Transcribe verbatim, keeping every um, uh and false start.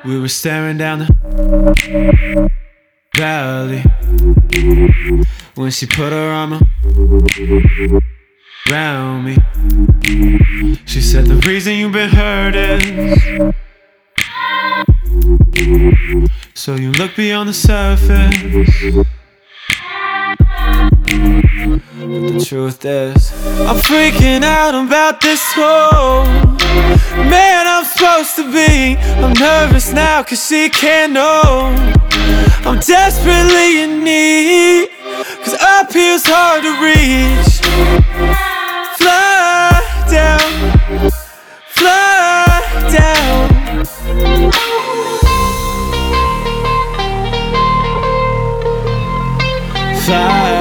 We were staring down the valley when she put her arm around me. She said the reason you've been hurt is so you look beyond the surface. But the truth is, I'm freaking out about this whole man I'm supposed to be. I'm nervous now cause she can't know I'm desperately in need, cause up here's hard to reach. Fly down, fly down. Fly